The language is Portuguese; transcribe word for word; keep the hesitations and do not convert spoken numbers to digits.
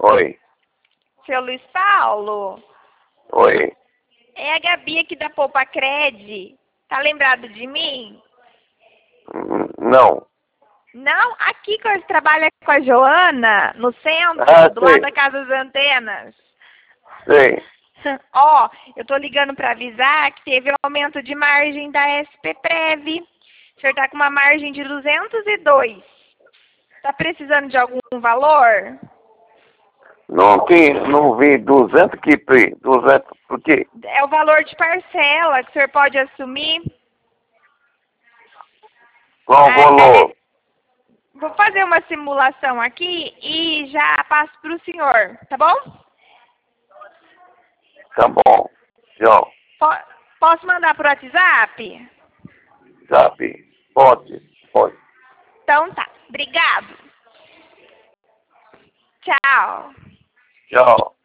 Oi. Seu Luiz Paulo? Oi. É a Gabi aqui da Poupa Cred. Tá lembrado de mim? Hum, Não. Não? Aqui que eu trabalho com a Joana, no centro, Ah, do lado sei. da Casa das Antenas. Sei. Ó, eu tô ligando para avisar que teve um aumento de margem da S P Prev. O senhor tá com uma margem de duzentos e dois. Tá precisando de algum valor? Não tem, não vi duzentos que pre- duzentos, por quê? É o valor de parcela que o senhor pode assumir. Qual o Ah, valor? é, vou fazer uma simulação aqui e já passo para o senhor, tá bom? Tá bom. Tchau. Po- posso mandar por WhatsApp? Sabe? Pode. Pode. Então tá. Obrigado. Tchau. Tchau.